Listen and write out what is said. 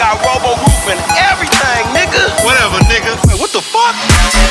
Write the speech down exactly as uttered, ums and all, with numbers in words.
got robo roof and everything, nigga. Whatever, nigga. Wait, what the fuck?